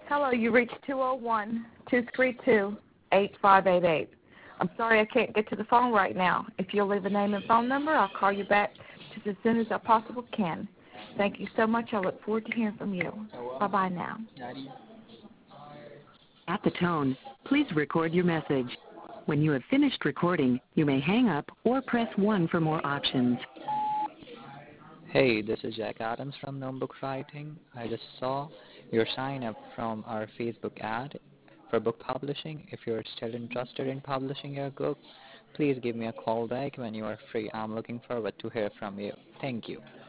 Hello, you reached 201-232-8588. I'm sorry I can't get to the phone right now. If you'll leave a name and phone number, I'll call you back just as soon as I possibly can. Thank you so much. I look forward to hearing from you. Bye-bye now. At the tone, please record your message. When you have finished recording, you may hang up or press 1 for more options. Hey, this is Jack Adams from Notebook Writing. I just saw your sign up from our Facebook ad for book publishing. If you're still interested in publishing your book, please give me a call back when you are free. I'm looking forward to hear from you. Thank you.